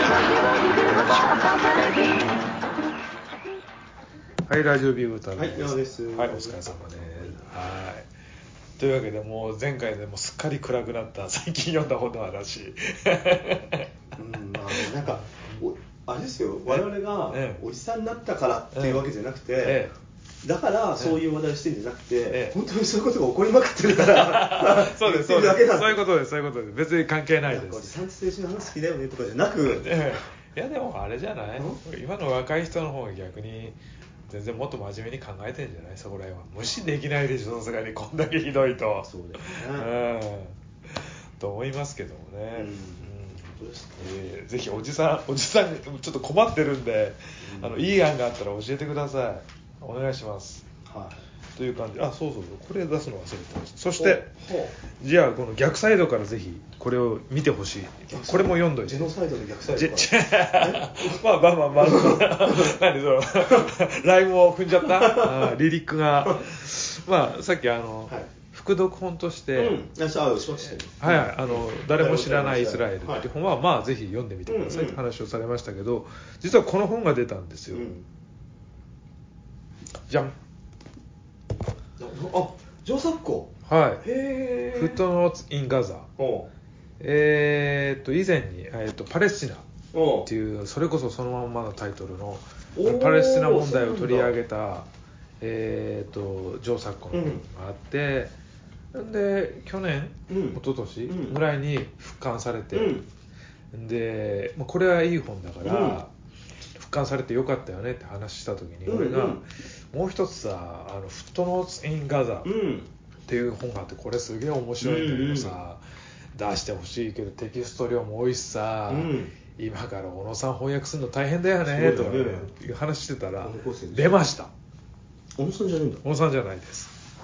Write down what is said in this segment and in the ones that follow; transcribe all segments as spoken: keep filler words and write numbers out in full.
はい、ラジオビュー歌です。 はい、山です。 はい、お疲れ様です。はい。というわけで、もう前回でもすっかり暗くなった最近読んだ本の話。 うん、まあね、なんかおあれですよ、我々がおじさんになったからっていうわけじゃなくて、ええ、だからそういう話題をしてるんじゃなくて、ええ、本当にそういうことが起こりまくってるからそうです、そうです、そういうことです、そういうことです。別に関係ないです。 おじさんって青春の話好きだよねとかじゃなく、 ええ、いやでもあれじゃない、今の若い人の方が逆に全然もっと真面目に考えてるんじゃない。そこら辺は無視できないでしょ、さすがにこんだけひどいと。 そうだよね、 うん、と思いますけどもね、うん、えー、ぜひおじさんおじさんちょっと困ってるんで、うん、あのいい案があったら教えてください。お願いします。はい、という感じ。あ、そうそうそう、これ出すの忘れてました。そしてじゃあこの逆サイドからぜひこれを見てほしい。これも読んどいて。 ジェノサイドの逆サイドからまあまあまあまあ何そのライムを踏んじゃったあリリックがまあさっきあの、はい、副読本として、うん、 あ、しましたね、 はいはい、あの誰も知らないイスラエルっていう本は、はい、まあぜひ読んでみてくださいって話をされましたけど、実はこの本が出たんですよ、うん、じゃん。 あ、上作庫。 はい。へー。フットノーツ・イン・ガザ。えーっと以前に、えーっとパレスチナっていうそれこそそのまんまのタイトルのパレスチナ問題を取り上げたえーっと上作庫の本があって、うん、で去年、うん、一昨年ぐらいに復刊されて、うん、でこれはいい本だから、うん、復刊されてよかったよねって話した時に、俺が、うんうん、もう一つさ、あのフットノーツ・イン・ガザっていう本があって、これすげえ面白いんだけどさ、うんうん、出してほしいけどテキスト量も多いしさ、うん、今から小野さん翻訳するの大変だよねとかいう話してたら出ました。 小野さんじゃないんだ。 小野さんじゃないです。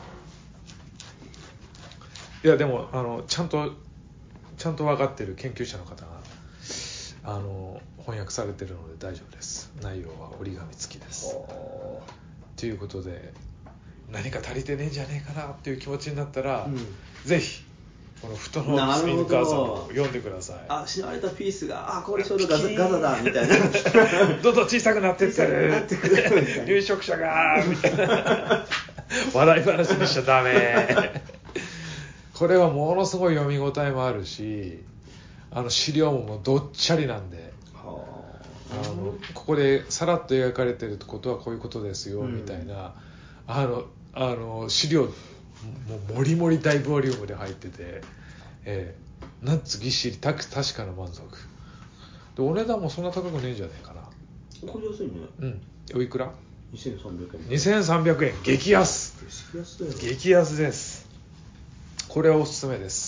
いやでもあのちゃんとちゃんと分かってる研究者の方があの翻訳されてるので大丈夫です。内容は折り紙付きです。ということで、何か足りてねえんじゃねえかなっていう気持ちになったら、うん、ぜひこのフットノーツ・イン・ガザを読んでください。 あ、失われたピースが、あ、これちょうどガザ、ガザだみたいなどんどん小さくなってってる入植者がみたいな笑い話にしちゃダメこれはものすごい読み応えもあるし、あの資料ももうどっちゃりなんで、はあ、あのここでさらっと描かれてることはこういうことですよ、うん、みたいなあのあの資料もうもりもり大ボリュームで入ってて、えー、なんつぎっしりた確かな満足で、お値段もそんな高くねえんじゃねえかな。 これ安いね。 うん。おいくら？ にせんさんびゃくえん。 にせんさんびゃくえん、激安。 激安だよ。 激安です。これはおすすめです。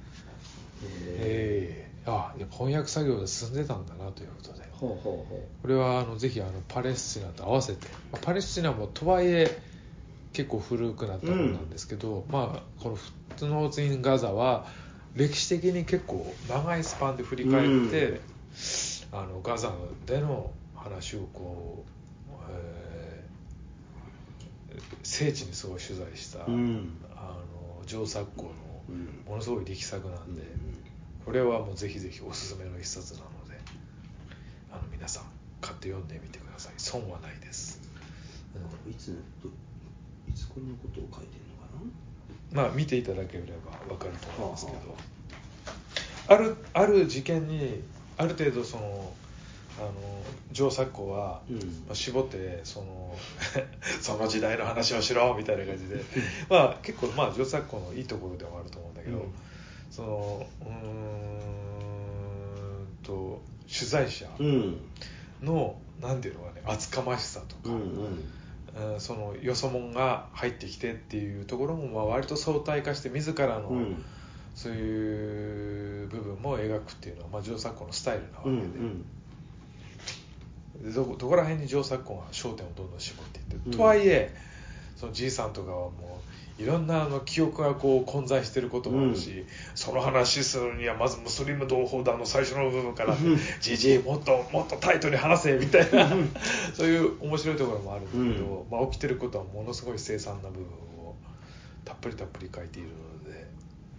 えー、あ、翻訳作業で進んでたんだなということで、ほうほうほう、これはあのぜひあのパレスチナと合わせて、まあ、パレスチナもとはいえ結構古くなった本なんですけど、うん、まあこのフットノーツ・イン・ガザは歴史的に結構長いスパンで振り返って、うん、あのガザでの話をこう、えー、聖地にすごい取材した、うん、あの上作校のものすごい力作なんで、うん、これはもうぜひぜひおすすめの一冊なので、あの皆さん買って読んでみてください。損はないです。 うん、いついつこんなことを書いてるのかな。 まあ見ていただければ分かると思いますけど、はあはあ、あるある事件にある程度そのあの上作校は、うん、まあ、絞ってそのその時代の話をしろみたいな感じでまあ結構まあ上作校のいいところではあると思うんだけど、うん、そのうーんと取材者の、うん、なんていうのかね、厚かましさとか、うんうん、そのよそ者が入ってきてっていうところもまあ割と相対化して自らの、うん、そういう部分も描くっていうのは、まあ、上作校のスタイルなわけで、うんうん、ど, どこら辺に上作校が焦点をどんどん絞っていって、うん、とはいえそのじいさんとかはもういろんなあの記憶がこう混在してることもあるし、うん、その話するにはまずムスリム同胞団の最初の部分からじじいもっともっとタイトに話せみたいなそういう面白いところもあるんだけど、うん、まあ、起きてることはものすごい凄惨な部分をたっぷりたっぷり書いているので、も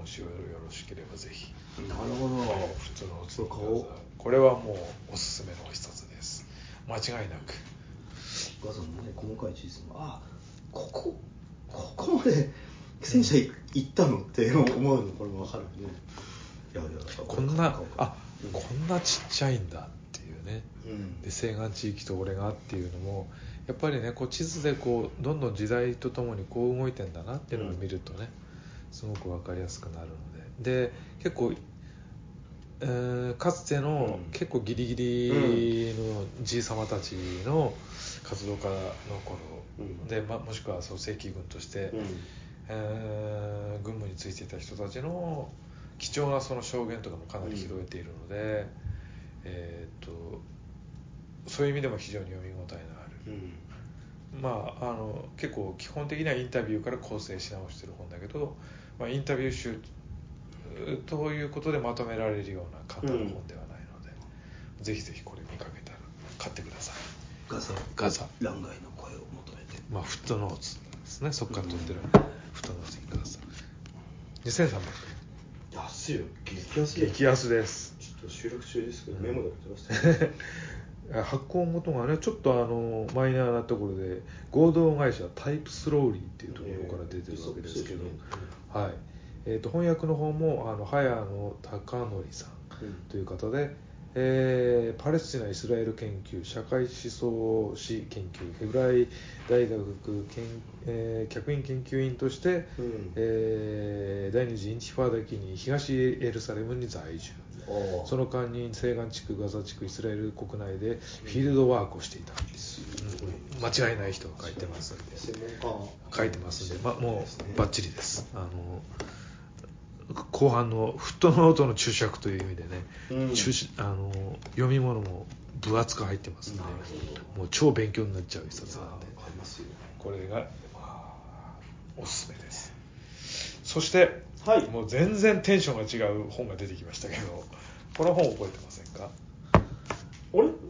もしよろしければぜひ。 なるほど。 フットノーツインガザこれはもうおすすめの一冊です。間違いなく。 ガザのね細かい地図もあここここまで戦車行ったのって思うのこれも分かるね。いやいやこんなあ、うん、こんなちっちゃいんだっていうね、うん、で西岸地域とこれがっていうのもやっぱりねこう地図でこうどんどん時代とともにこう動いてんだなっていうのを見るとね、うん、すごく分かりやすくなるのでで結構、えー、かつての、うん、結構ギリギリのじいさまたちの活動家の頃、うん、で、ま、もしくはそう正規軍として、うんえー、軍務についていた人たちの貴重なその証言とかもかなり拾えているので、うんえー、とそういう意味でも非常に読み応えのある、うん、まああの結構基本的にはインタビューから構成し直してる本だけど、まあ、インタビュー集ということでまとめられるような簡単な本ではないので、うん、ぜひぜひこれ見かけたら買ってください。 ガザガザ欄外の声を求めて、 まあ、フットノーツですね。そこから取ってる、うん、フットノーツにガザにせんさんびゃくえん。 安いよ。激安で激安です。 ちょっと収録中ですけど、うん、メモで撮ってましたね発行元がねちょっとあのマイナーなところで合同会社タイプスローリーっていうところから出てるわけですけど、えーはいえー、と翻訳の方もあの早野貴則さんという方で、うんえー、パレスチナ・イスラエル研究社会思想史研究ヘブライ大学研、えー、客員研究員として、うんえー、第二次インティファーダ期に東エルサレムに在住その間に西岸地区ガザ地区イスラエル国内でフィールドワークをしていたんです、うん、間違いない人が書いてますんで書いてますんで、ま、もうバッチリです。あの後半のフットノートの注釈という意味でね、うん、注あの読み物も分厚く入ってますんでもう超勉強になっちゃう一冊なんでこれが、まあ、おすすめです。そして、はい、もう全然テンションが違う本が出てきましたけどこの本覚えてませんか？ あれ